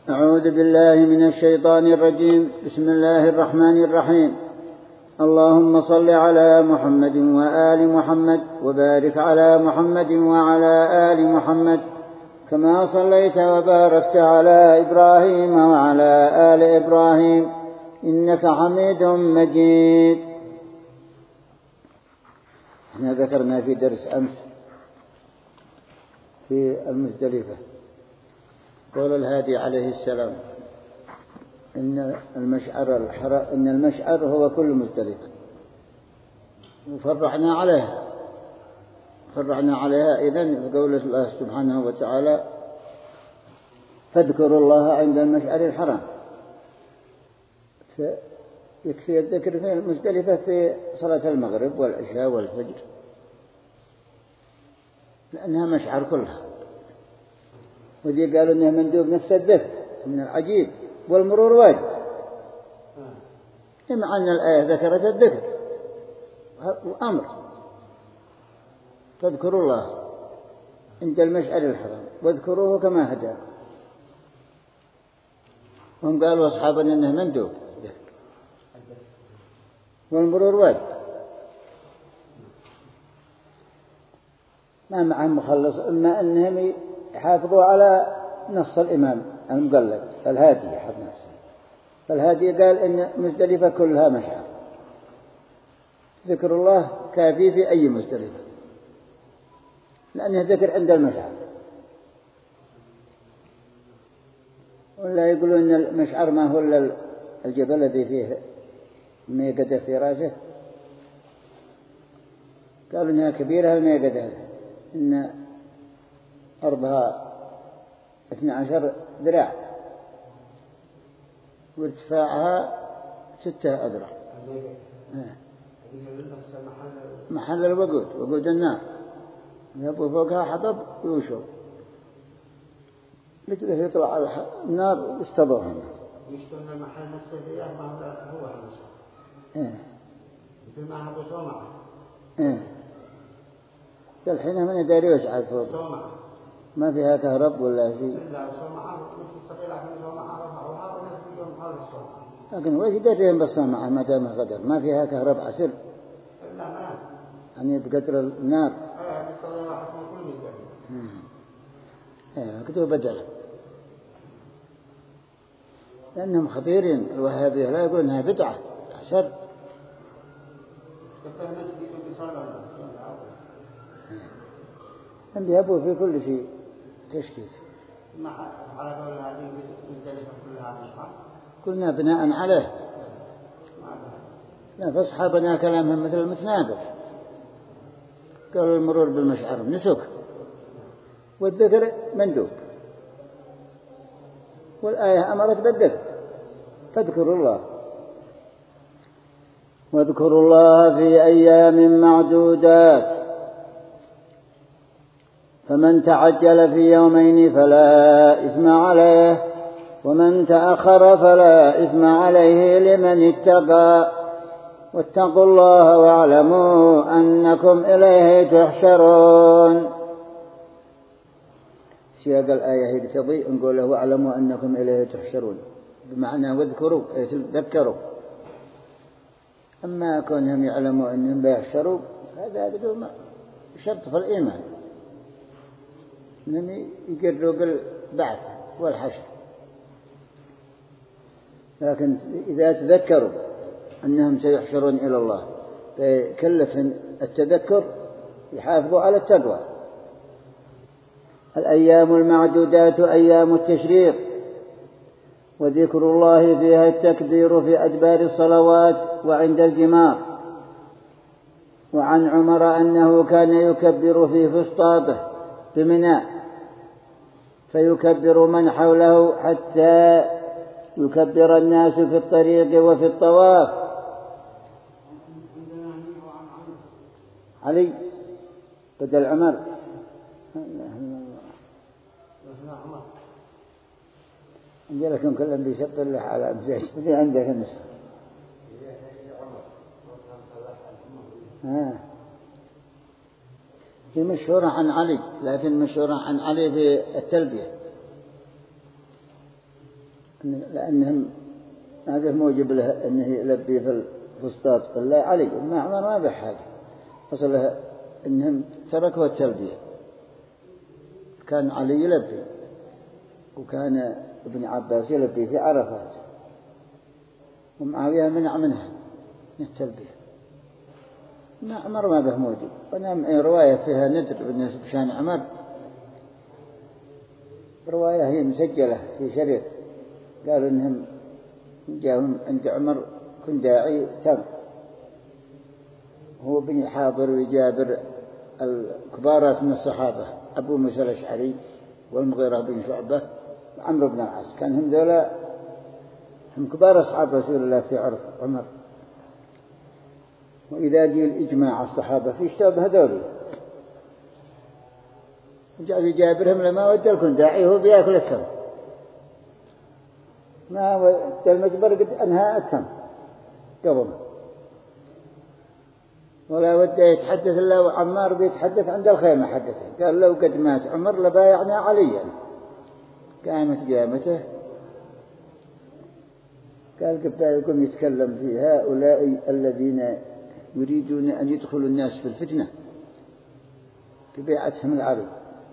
أعوذ بالله من الشيطان الرجيم. بسم الله الرحمن الرحيم. اللهم صل على محمد وآل محمد وبارك على محمد وعلى آل محمد كما صليت وباركت على إبراهيم وعلى آل إبراهيم إنك حميد مجيد. احنا ذكرنا في درس أمس في المزدلفة قول الهادي عليه السلام إن المشعر هو كل مزدلفة، وفرحنا عليها إذن بقول الله سبحانه وتعالى فاذكروا الله عند المشعر الحرام. يكفي الذكر في المزدلفة في صلاة المغرب والعشاء والفجر لأنها مشعر كلها، وذي قالوا إنه مندوب نفس الذكر من العجيب والمرور واجب، مع أن الآية ذكرت الذكر وأمر فاذكروا الله عند المشعر الحرام واذكروه كما هداكم. هم قالوا أصحابنا إنه مندوب والمرور واجب، ما معهم مخلص إما أنهم يحافظوا على نص الإمام المقلد الهادي يحب نفسه. فالهادي قال إن مزدلفة كلها مشعر، ذكر الله كافي في أي مزدلفة لأنه ذكر عند المشعر. ولا يقولون إن المشعر ما هو الجبل الذي فيه ميقدة في رأسه، قالوا إنها كبيرة الميقدة، إن أرضها 12 ذراع وارتفاعها 6 أذرع. محل وقود النار يبقى فوقها حطب ويوشو مثل يطلع على النار يستضرهم. يشتون المحل نفسه ما هو المشهر مثل ما هو صومعة. الحين من يدري وش على فوق ما فيها كهرب ولا شيء. لا صومعة نص الصغيرة من صومعة رفعوها وناس اليوم قالوا الصومعة. لكن وش يدريهم بالصومعة ما دام غدر ما فيها كهرب عسل. لا ما يعني بقدر النار. الصغيرة حسن كل مزدلفة. كتبوا بدل لأنهم خطيرين. الوهابية لا يقولون إنها بدعة شر. هم يهبوا في كل شيء تشكيك. على قول هذه مزدلفة كلها مشعر. قلنا بناء عليه. لا فأصحابنا كلامهم مثل المتناقض. قالوا المرور بالمشعر نسك والذكر مندوب، والآية أمرت بالذكر فاذكروا الله. واذكروا الله في أيام معدودات فمن تعجل في يومين فلا إثم عليه ومن تأخر فلا إثم عليه لمن اتقى واتقوا الله واعلموا أنكم إليه تحشرون. سياق الآية يقتضي نقول له واعلموا أنكم إليه تحشرون بمعنى واذكروا تذكروا. أما كونهم يعلموا أنهم بيحشروا هذا شرط في الإيمان أنهم يقروا بالبعث والحشر. لكن إذا تذكروا أنهم سيحشرون إلى الله فيكلفهم التذكر يحافظوا على التقوى. الأيام المعدودات أيام التشريق وذكر الله فيها التكبير في أدبار الصلوات وعند الجماع. وعن عمر أنه كان يكبر في فسطاطه بمنى فيكبر من حوله حتى يكبر الناس في الطريق وفي الطواف. علي بدل عمر عندي لكم كلهم بيشط له على أمزاج بدي عندك النسخ. في مشهورة عن علي، لكن مشهورة عن علي في التلبية لأنهم هذا موجب له أنه يلبي في الفسطاط، قال لا علي ما عمر ما بحاجة، حصل له أنهم تركوا التلبية. كان علي يلبي، وكان ابن عباس يلبي في عرفات، ومعاوية منع منها من التلبية. ما عمر ما به موجب. أنا رواية فيها ندر بالنسبة بشان عمر، رواية هي مسجلة في شريط، قالوا إنهم جاءهم عند عمر كن داعي تم، هو بن حاضر وجابر الكبارات من الصحابة، أبو موسى الأشعري والمغيرة بن شعبة وعمرو بن العاص، كان هم ذولا هم كبار أصحاب رسول الله في عرف عمر. وإذا قيل إجماع الصحابة في اشتبه هذول، وجاء جابرهم لما ودى الكن داعي هو بيأكل التم، ما ودى المجبر قد أنهى التم قبل، ولا ودى يتحدث إلا وعمار بيتحدث عند الخيمة حدثه، قال لو قد مات عمر لبايعنا عليا. قامت قامته، قال قبل يتكلم في هؤلاء الذين يريدون أن يدخلوا الناس في الفتنة ببيعتهم العري.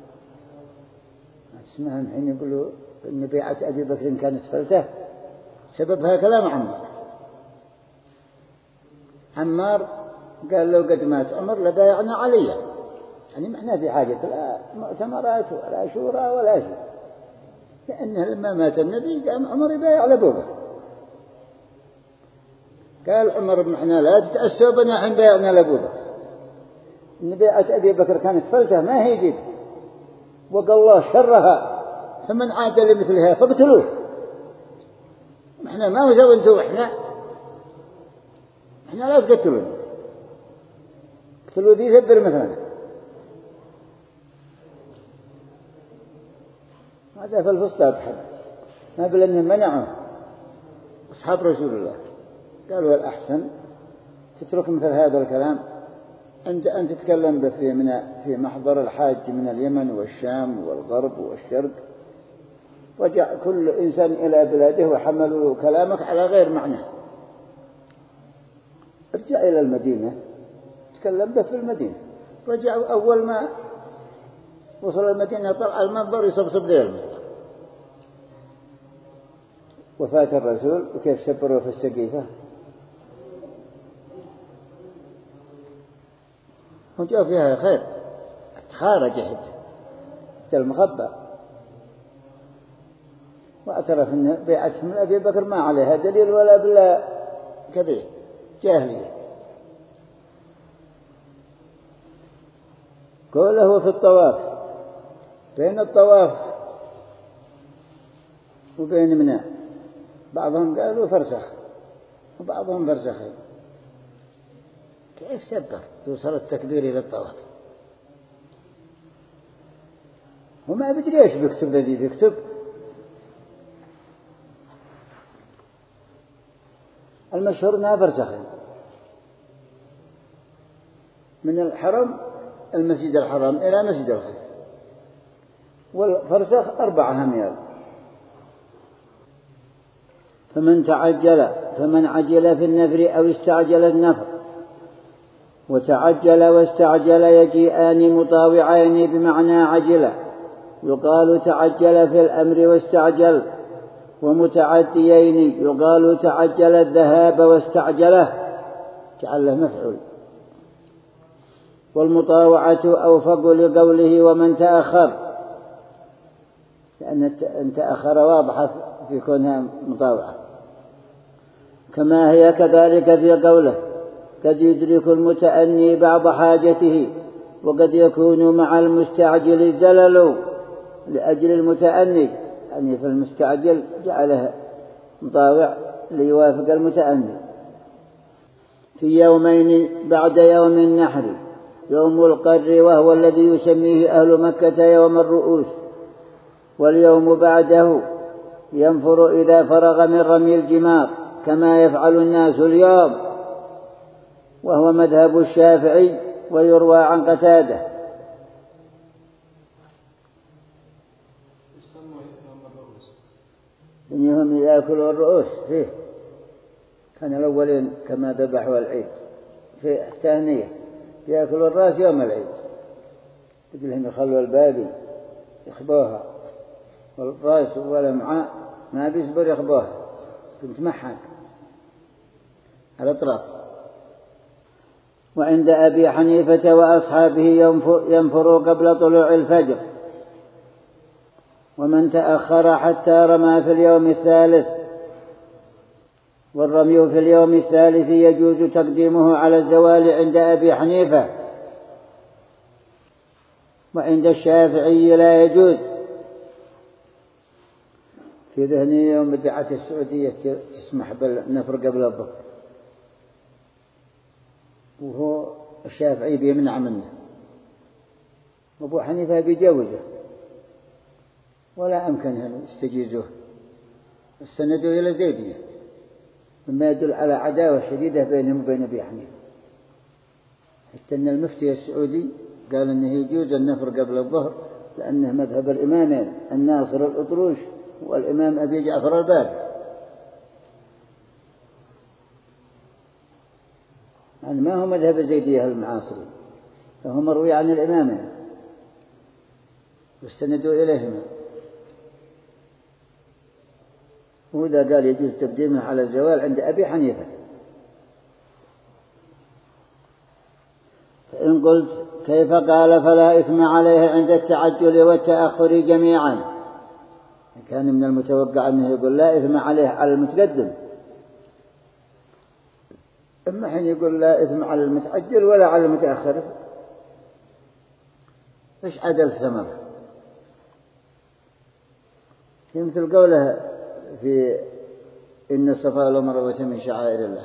اسمهم حين يقولوا إن بيعة أبي بكر كانت فلتة، سببها كلام عمار قال لو قد مات عمر لبايعنا عليا، يعني ما احنا في حاجة لا مؤتمرات ولا شورى ولا شيء، لأنه لما مات النبي قام عمر يبايع لأبو بكر. قال عمر بن احنا لا تتأسوا بنا حين بايعنا لأبو بكر، إن بيعة أبي بكر كانت فلتة ما هي جد، وقال الله شرها، فمن عاد لمثلها فاقتلوه. احنا ما مسوي نسوي، احنا لا تقتلون، اقتلوا ذي ثبر مثلا. هذا في الفسطاط حد ما بل أنهم منعوا أصحاب رسول الله، قالوا الأحسن تترك مثل هذا الكلام أن تتكلم به في محضر الحاج من اليمن والشام والغرب والشرق، وجاء كل إنسان إلى بلاده وحملوا كلامك على غير معنى. ارجع إلى المدينة تكلم به في المدينة. رجعوا أول ما وصل المدينة طلع المنبر يصبصب ذي المنبر، وفاة الرسول وكيف سبروا في السقيفة، وجاء فيها خير خارجت المخبى، واعترف أن بيعته من أبي بكر ما عليها دليل ولا بلا كبير جاهلية. قوله في الطواف، بين الطواف وبين منى بعضهم قالوا فرسخ وبعضهم فرسخين. كيف سبر توصل التكبير إلى الطواف؟ وما بدري ايش بيكتب الذي بيكتب. المشهور انها فرسخين من الحرم المسجد الحرام إلى مسجد الخيف، والفرسخ 4 أميال. فمن عجل في النفر أو استعجل النفر، وتعجل واستعجل يجيئان مطاوعين بمعنى عجل، يقال تعجل في الأمر واستعجل، ومتعديين يقال تعجل الذهاب واستعجله، جعله مفعول. والمطاوعة أوفق لقوله ومن تأخر، لأن تأخر واضحة في كونها مطاوعة، كما هي كذلك في قوله قد يدرك المتأني بعض حاجته، وقد يكون مع المستعجل زلل لأجل المتأني، يعني في المستعجل جعله مطاوع ليوافق المتأني. في يومين بعد يوم النحر، يوم القر وهو الذي يسميه أهل مكة يوم الرؤوس، واليوم بعده ينفر إذا فرغ من رمي الجمار كما يفعل الناس اليوم، وهو مذهب الشافعي ويروى عن قتادة. إنهم يأكلوا الرؤوس فيه. كان الأولين كما ذبحوا العيد في الثانية يأكلوا الرأس يوم العيد، يجلهم يخلوا الباقي يخبوها، والرأس والأمعاء ما بيصبر يخبوها، كنت محك على الأطراف. وعند أبي حنيفة وأصحابه ينفر قبل طلوع الفجر، ومن تأخر حتى رمى في اليوم الثالث، والرمي في اليوم الثالث يجوز تقديمه على الزوال عند أبي حنيفة، وعند الشافعي لا يجوز. في ذهني يوم بدعت السعودية تسمح بالنفر قبل الظهر، وهو الشافعي بيمنع منه، وأبو حنيفة بيجوزه، ولا أمكنهم يستجيزوه. استندوا إلى زيدية مما يدل على عداوة شديدة بينهم وبين أبي حنيفة، حتى أن المفتي السعودي قال أنه يجوز النفر قبل الظهر لأنه مذهب الإمامين الناصر الأطروش والإمام أبي جعفر الباقر، يعني ما هو مذهب زيدية المعاصرين، فهو مروي عن الإمامين واستندوا إليهما. وإذا قال يجوز تقديمه على الزوال عند أبي حنيفة. فإن قلت كيف قال فلا إثم عليه عند التعجل والتأخر جميعا، كان من المتوقع أنه يقول لا إثم عليه على المتقدم، أما حين يقول لا إثم على المتعجل ولا على المتأخر، إيش عدل ثمره؟ مثل قوله في إن الصفا والمروة من شعائر الله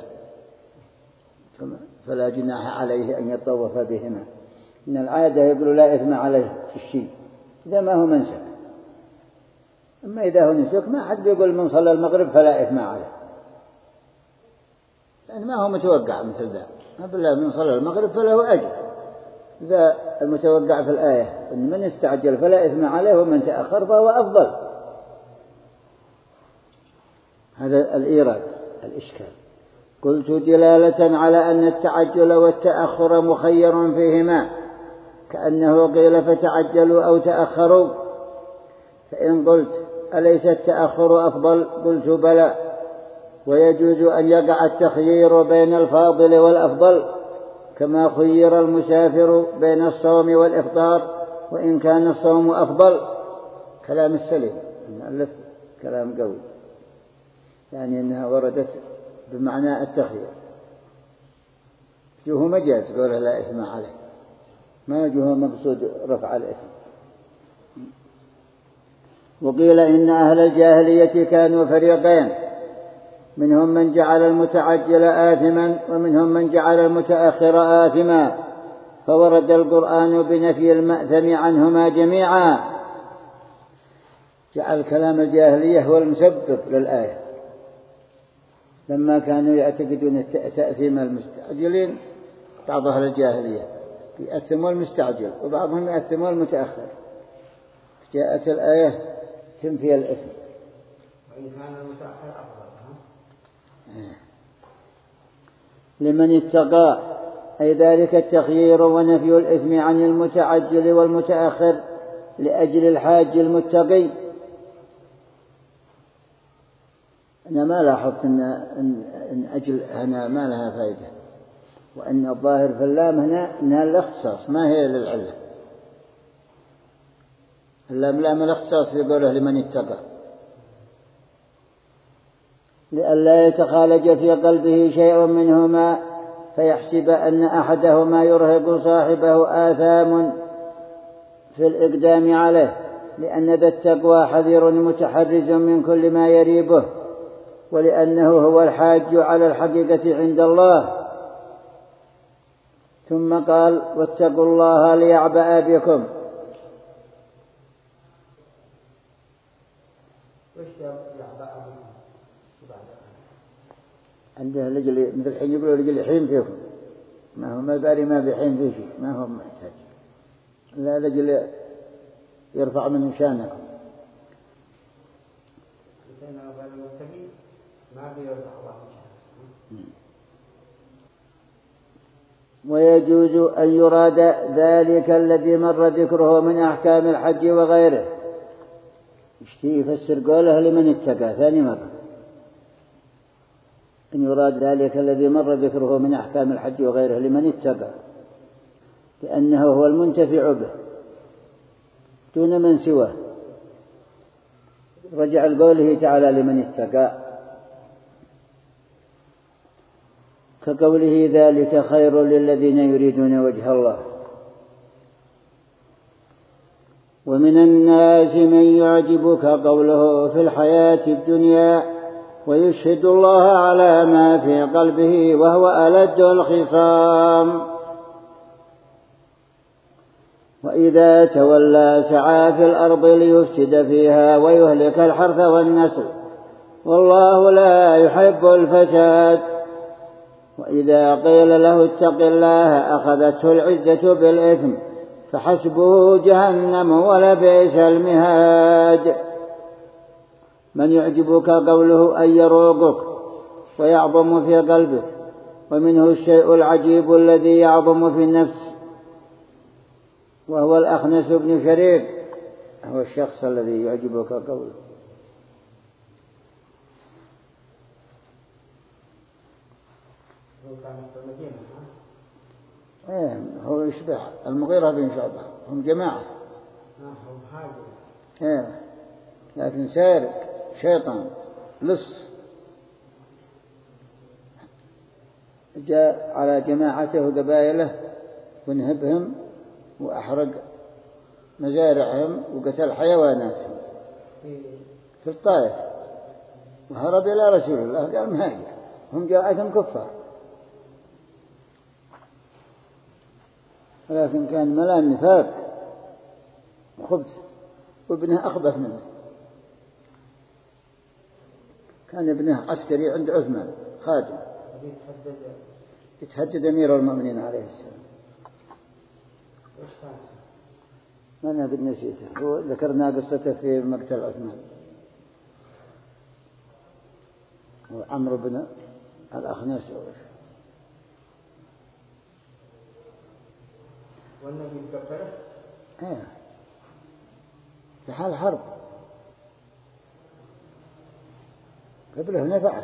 فلا جناح عليه أن يطوف بهما. إن العادة يقول لا إثم عليه في الشيء إذا ما هو منسك، أما إذا هو نسك ما حد بيقول من صلى المغرب فلا إثم عليه، لأن ما هو متوقع مثل ذا. بالله من صلى المغرب فله أجر، إذا المتوقع في الآية إن من استعجل فلا إثم عليه ومن تأخر فهو أفضل. هذا الإيراد الإشكال. قلت دلالة على أن التعجل والتأخر مخير فيهما، كأنه قيل فتعجلوا أو تأخروا. فإن قلت أليس التأخر أفضل؟ قلت بلى، ويجوز أن يقع التخيير بين الفاضل والأفضل، كما خير المسافر بين الصوم والإفطار وإن كان الصوم أفضل. كلام السليم المؤلف كلام قوي، يعني أنها وردت بمعنى التخيير، جوه مجاز قوله لا إثم عليه، ما جوه مقصود رفع الإثم. وقيل إن أهل الجاهلية كانوا فريقين، منهم من جعل المتعجل آثما ومنهم من جعل المتأخر آثما، فورد القرآن بنفي المأثم عنهما جميعا. جعل كلام الجاهلية هو المسبب للآية، لما كانوا يعتقدون تأثيم المستعجلين. بعض أهل الجاهلية يأثموا المستعجل وبعضهم يأثموا المتأخر، جاءت الآية تنفي الإثم. وإن كان المتأخر أفضل لمن اتقى، أي ذلك التخيير ونفي الإثم عن المتعجل والمتأخر لأجل الحاج المتقي. أنا ما لاحظت أن أجل هنا ما لها فائدة، وأن الظاهر في اللام هنا أنها الاختصاص ما هي للعلة. اللام لام الاختصاص يقوله لمن اتقى، لئلا يتخالج في قلبه شيء منهما فيحسب أن أحدهما يرهق صاحبه آثام في الإقدام عليه، لأن ذا التقوى حذر متحرز من كل ما يريبه، ولأنه هو الحاج على الحقيقة عند الله. ثم قال واتقوا الله ليعبأ بكم. عنده لجل مثل الحين يقولوا لجل حين فيكم، ما هو ما باري ما بحين فيه شيء، ما هو محتاج، لا لجل يرفع من شانكم. لأنه غير المتقي ما بيرضى الله تعالى. ويجوز أن يراد ذلك الذي مر ذكره من أحكام الحج وغيره. يشتي يفسر قوله لمن اتقى ثاني مرة، أن يراد ذلك الذي مر ذكره من أحكام الحج وغيره لمن اتقى، لأنه هو المنتفع به دون من سواه. رجع لقوله تعالى لمن اتقى، كقوله ذلك خير للذين يريدون وجه الله. ومن الناس من يعجبك قوله في الحياة الدنيا ويشهد الله على ما في قلبه وهو ألد الخصام، وإذا تولى سعى في الأرض ليفسد فيها ويهلك الحرث والنسل والله لا يحب الفساد. وإذا قيل له اتق الله أخذته العزة بالإثم فحسبه جهنم ولبئس المهاد. من يعجبك قوله أن يروقك ويعظم في قلبك، ومنه الشيء العجيب الذي يعظم في النفس، وهو الأخنس بن شريك، هو الشخص الذي يعجبك قوله. هو يشبه المغيرة بن شعبة، هم جماعة. لكن سارق شيطان لص، جاء على جماعته وقبائله ونهبهم وأحرق مزارعهم وقتل حيواناتهم في الطائف، وهرب إلى رسول الله قال مهاجر، هم جاءتهم كفار، ولكن كان ملان نفاق وخبث، وابنه أخبث منه. كان ابنه عسكري عند عثمان خادم، يتهدد أمير المؤمنين عليه السلام. ما أنا قد نسيته، وذكرنا قصته في مقتل عثمان. وعمرو بن الأخنس والنبي كبره في حال حرب قبله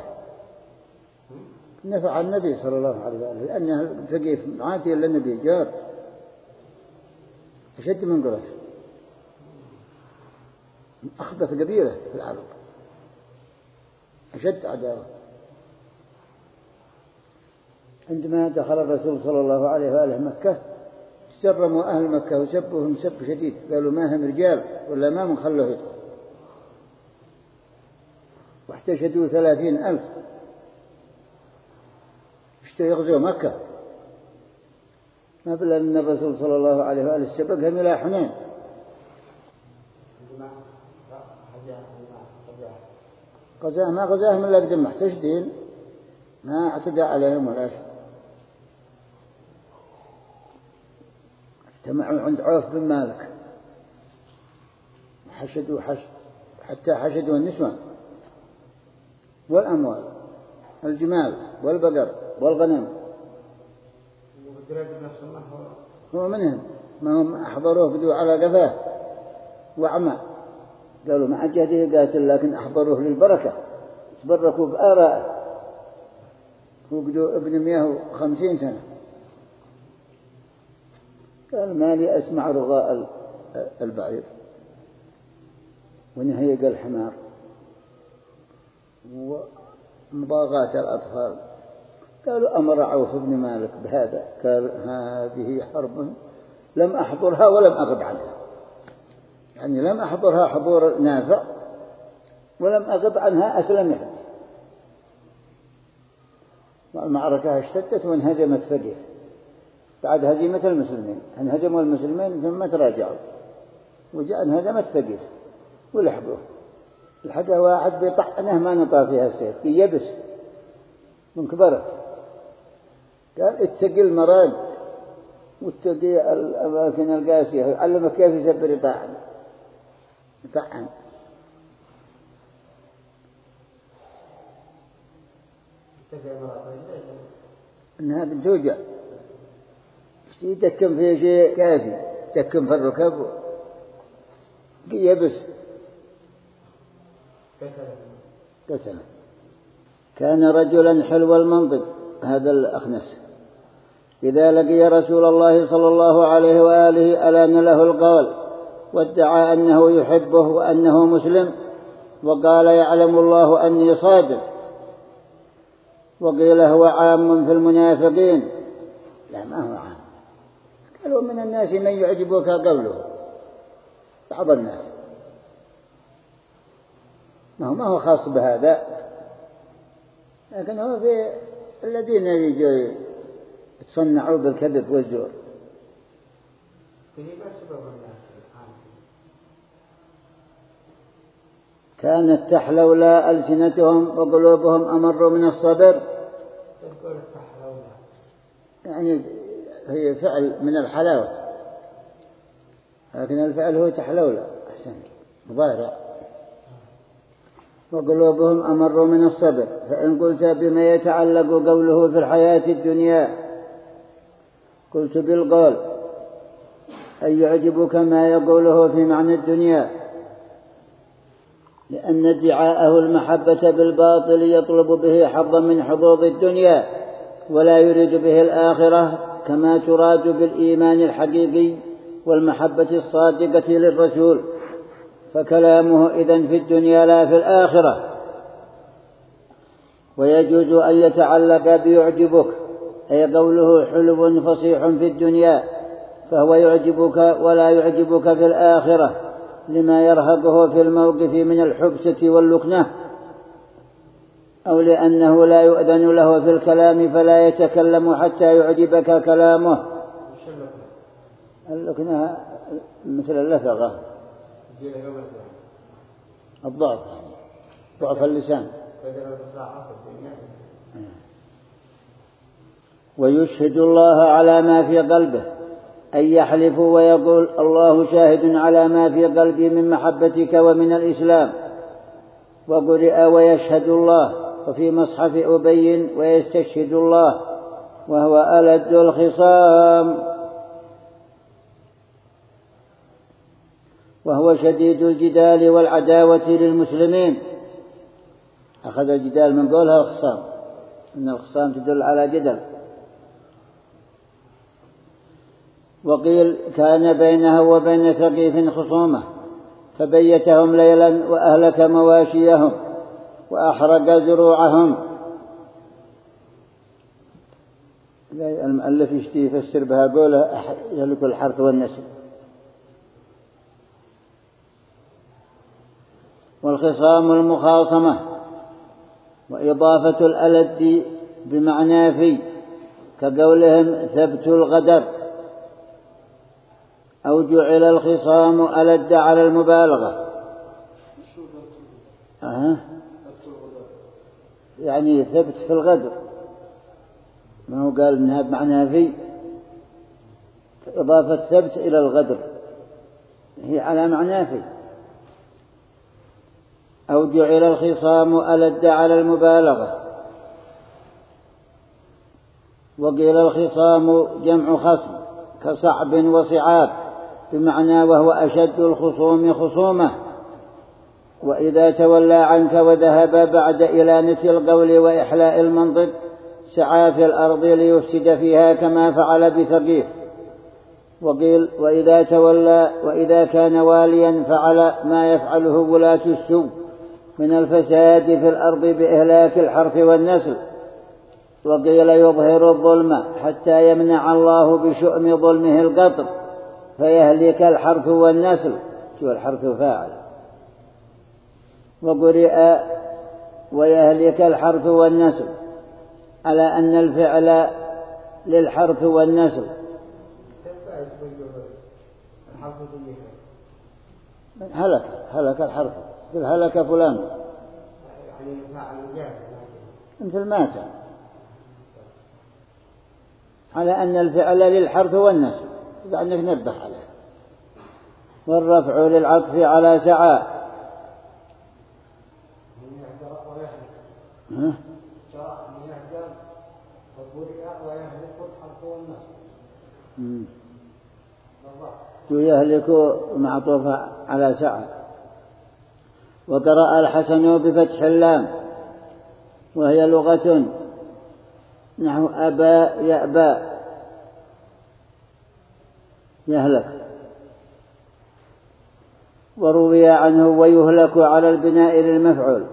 نفع النبي صلى الله عليه وسلم، لأنه ثقيف معاتي للنبي جار أشد من قريش، أخبث قبيلة في العرب، أشد عداوة. عندما دخل الرسول صلى الله عليه وآله مكة تجرموا أهل مكة وسبوهم سب شديد، قالوا ما هم رجال ولا ما من خلوه يدخل، واحتشدوا 30,000 اشتوا يغزوا مكة، ما بل أن الرسول صلى الله عليه وآله سبقهم إلى حنين. ما غزاهم إلا بدم محتشدين، ما اعتدى عليهم ولا شيء. اجتمعوا عند عوف بن مالك حشدوا حتى حشدوا النسوان والأموال، الجمال والبقر والغنم، هو منهم، ما هم أحضروه بدوا على قفاه وعمى، قالوا مع جهده قاتل، لكن أحضروه للبركة، تبركوا بآرائه، وقدوا ابن 150 سنة. قال ما لي أسمع رغاء البعير ونهيق الحمار ومضاغاة الأطفال. قالوا أمر عوف بن مالك بهذا، قال هذه حرب لم أحضرها ولم أغب عنها، يعني لم أحضرها حضور نافع ولم أغب عنها أسلمت. والمعركة اشتدت وانهزمت ثقيف بعد هزيمة المسلمين، انهزموا المسلمين ثم تراجعوا، وجاء انهزمت ثقيف ولحقوه، الحقه واحد بطعنه ما نطى فيها السيف في يبس من كبره، قال اتقي المراد واتقي الأماكن القاسية، يعلمك كيف يسبر يطعن. إنها بتوجع يتكم في شيء كاسي تكم في الركب يبس قتل. كان رجلا حلو المنطق هذا الأخنس إذا لقي رسول الله صلى الله عليه وآله ألان له القول وادعى أنه يحبه وأنه مسلم وقال يعلم الله أني صادق وقيل هو عام في المنافقين. لا ما هو عام. قالوا من الناس من يعجبك قوله بعض الناس ما هو خاص بهذا لكن هو في الذين يتصنعوا بالكذب والزور. كانت تحلولا ألسنتهم وقلوبهم أمر من الصبر. يعني هي فعل من الحلاوة لكن الفعل هو تحلولا أحسن مضارع. وقلوبهم أمر من الصبر. فإن قلت بما يتعلق قوله في الحياة الدنيا قلت بالقول أن يعجبك ما يقوله في معنى الدنيا لأن ادعاءه المحبة بالباطل يطلب به حظا من حظوظ الدنيا ولا يريد به الآخرة كما تراد بالإيمان الحقيقي والمحبة الصادقة للرسول فكلامه إذن في الدنيا لا في الآخرة. ويجوز أن يتعلق بيعجبك أي قوله حلو فصيح في الدنيا فهو يعجبك ولا يعجبك في الآخرة لما يرهقه في الموقف من الحبسة واللكنة أو لأنه لا يؤذن له في الكلام فلا يتكلم حتى يعجبك كلامه. اللكنة مثل اللفظة الضعف ضعف اللسان. ويشهد الله على ما في قلبه أن يحلف ويقول الله شاهد على ما في قلبي من محبتك ومن الإسلام. وقرئ ويشهد الله وفي مصحف أبي ويستشهد الله وهو ألد الخصام وهو شديد الجدال والعداوة للمسلمين. أخذ الجدال من قولها الخصام إن الخصام تدل على جدل. وقيل كان بينه وبين ثقيف خصومة فبيتهم ليلا وأهلك مواشيهم وأحرق زروعهم. المؤلف يشتي يفسر بها قوله يهلك الحرث والنسل. والخصام المخاصمة وإضافة الألد بمعنى في كقولهم ثبت الغدر أو جعل الخصام ألد على المبالغة يعني ثبت في الغدر ما هو قال إنها بمعنى في إضافة ثبت إلى الغدر هي على معنى في. أو جعل الخصام ألد على المبالغة. وقيل الخصام جمع خصم كصعب وصعاب بمعنى وهو أشد الخصوم خصومة. وإذا تولى عنك وذهب بعد إلانة القول وإحلاء المنطق سعى في الأرض ليفسد فيها كما فعل بثقيف. وقيل وإذا تولى وإذا كان واليا فعل ما يفعله ولاة السوء من الفساد في الأرض بإهلاك الحرث والنسل. وقيل يظهر الظلم حتى يمنع الله بشؤم ظلمه القطر فيهلك الحرث والنسل شو الحرث فاعل. وقرئ ويهلك الحرث والنسل على أن الفعل للحرث والنسل. هلك الحرث هلك فلان مثل مات على أن الفعل للحرث والنسل لأنك نبه عليه. والرفع للعطف على سعى ويهلك الحرث والنسل. يهلك معطوفة على سعى. وقرأ الحسن بفتح اللام وهي لغة نحو أبى يأبى يهلك. وروي عنه ويهلك على البناء للمفعول.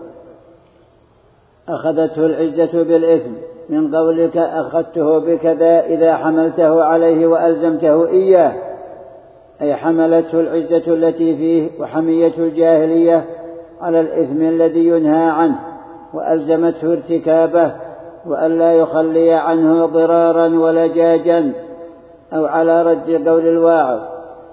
أخذته العزة بالإثم من قولك أخذته بكذا إذا حملته عليه وألزمته إياه، أي حملته العزة التي فيه وحمية الجاهلية على الإثم الذي ينهى عنه وألزمته ارتكابه، وأن لا يخلي عنه ضرارا ولجاجا، أو على رد قول الواعظ.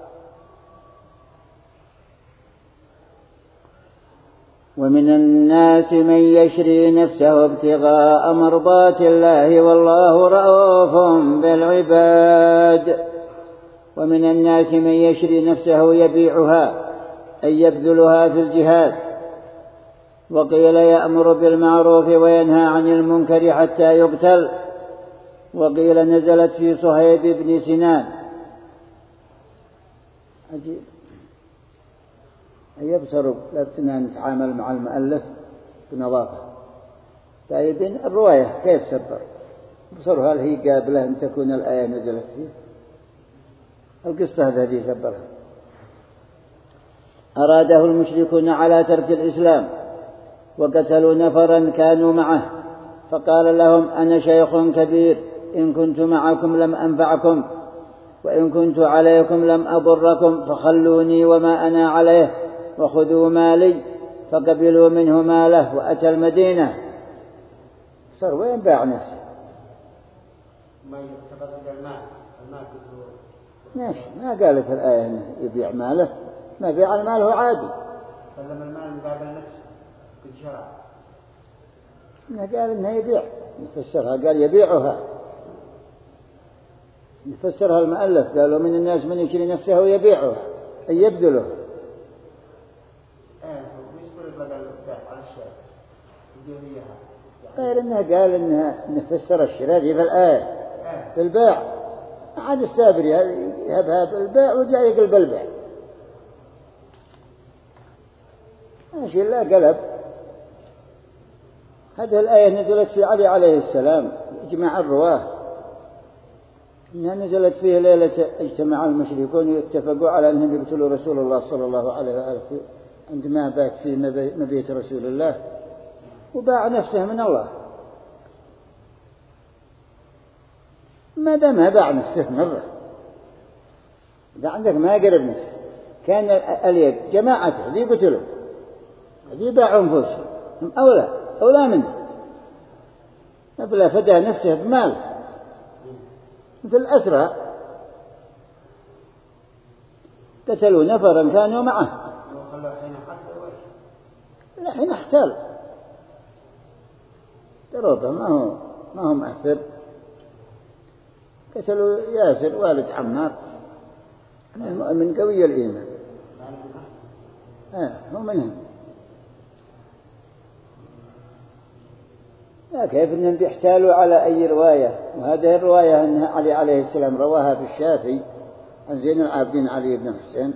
ومن الناس من يشري نفسه ابتغاء مرضات الله والله رؤوف بالعباد. ومن الناس من يشري نفسه يبيعها أي يبذلها في الجهاد. وقيل يأمر بالمعروف وينهى عن المنكر حتى يقتل. وقيل نزلت في صهيب بن سنان. عجيب يبصر لابتنا نتعامل مع المؤلف بنظافة. طيب الرواية كيف سبر بصر؟ هل هي قابلة أن تكون الآية نزلت فيه؟ القصة هذه سبرها. أراده المشركون على ترك الإسلام وقتلوا نفرا كانوا معه، فقال لهم أنا شيخ كبير، إن كنت معكم لم أنفعكم، وإن كنت عليكم لم أضركم، فخلوني وما أنا عليه وخذوا مالي. فقبلوا منه ماله وأتى المدينة. صار وين باع نفسه؟ ما يتبدل المال ماشي. ما قالت الآية إنه يبيع ماله، ما بيع المال هو عادي. سلم المال مقابل نفسه كل شرع. إنه قال إنه يبيع، يفسرها قال يبيعها، يفسرها المؤلف قالوا من الناس من يشري نفسه يبيعها أي يبذله. غير إنه قال إنه فسر الشراء في الآية في البيع. عاد السابر يذهبها بالبيع وجاء يقلب البيع ماشي. لا قلب. هذه الآية نزلت في علي عليه السلام. إجماع الرواه إنها نزلت فيه ليلة اجتمع المشركون يتفقوا على أنهم يقتلوا رسول الله صلى الله عليه وآله عندما بات في مبيت رسول الله وباع نفسه من الله. ما دام باع نفسه مرة، إذا عندك ما قرب نفسه كان اليد جماعته ذي قتلوا ذي باعوا أنفسهم أولى منه، فلا فدى نفسه بمال مثل الأسرى قتلوا نفرا كانوا معه. لا حين احتال تروبه ما هو مأثر. قتلوا ياسر والد عمار من قوي الإيمان هو منهم. لا كيف أنهم بيحتالوا على أي رواية. وهذه الرواية أن علي عليه السلام رواها في الشافعي عن زين العابدين علي بن حسين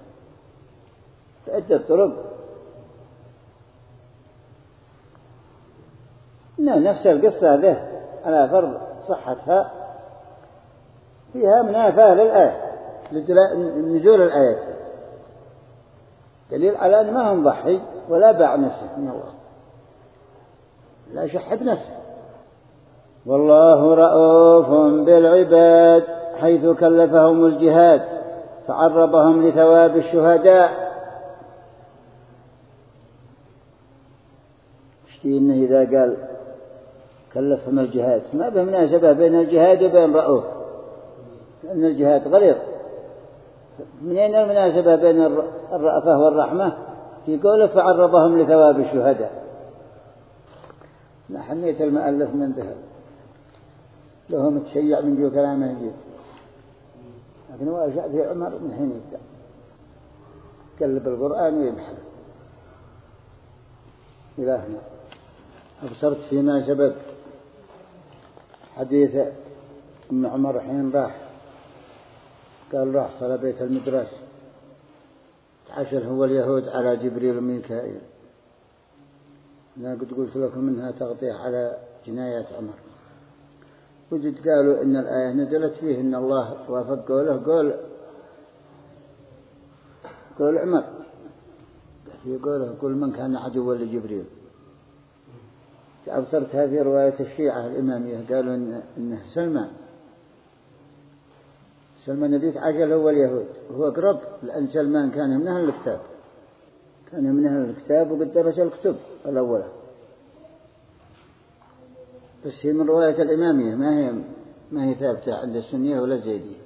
بعدة طرق. نفس القصة هذه على فرض صحتها فيها منافاة للآية لنزول الآية، دليل على أن ما هم ضحي ولا باع نفسه من الله، لا شح بنفسه. والله رؤوف بالعباد حيث كلفهم الجهاد فعرضهم لثواب الشهداء. اشتي إنه إذا قال كلفهم الجهاد ما به مناسبة بين الجهاد وبين رؤوف، لأن الجهاد غليظ. منين المناسبة بين الرأفة والرحمة في قوله فعرضهم لثواب الشهداء؟ حمية المؤلف من ذهب له متشيع من جو كلامه يجيب، لكن هو أشاء في عمر من حين يبدأ كلب القرآن ويمحل. إلهنا أبصرت فيما سبق حديث ابن عمر حين راح قال راح صلى بيت المدرس تعاشر هو اليهود على جبريل وميكائيل. أنا قد قلت لكم منها تغطية على جنايات عمر. وجد قالوا إن الآية نزلت فيه إن الله وافق قوله قول عمر في قوله قل من كان عدوا لجبريل. أبصرتها في رواية الشيعة الإمامية قالوا إنه سلمان الذي عجل هو اليهود هو أقرب لأن سلمان كان من أهل الكتاب وقد درس الكتب الأولى. بس هي من رواية الإمامية ما هي ثابتة عند السنية ولا الزيدية.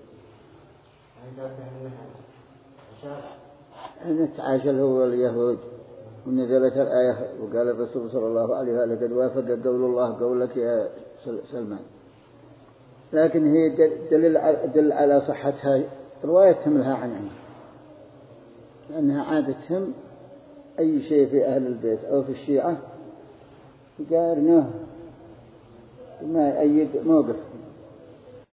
أن تعاشل هو اليهود ونزلت الآية وقال الرسول صلى الله عليه وآله قد وافق قول الله قولك يا سلمان. لكن هي دل على صحتها روايتهم لها عن عمر لأنها عادتهم أي شيء في أهل البيت أو في الشيعة يقارنوه ما يأيد موقف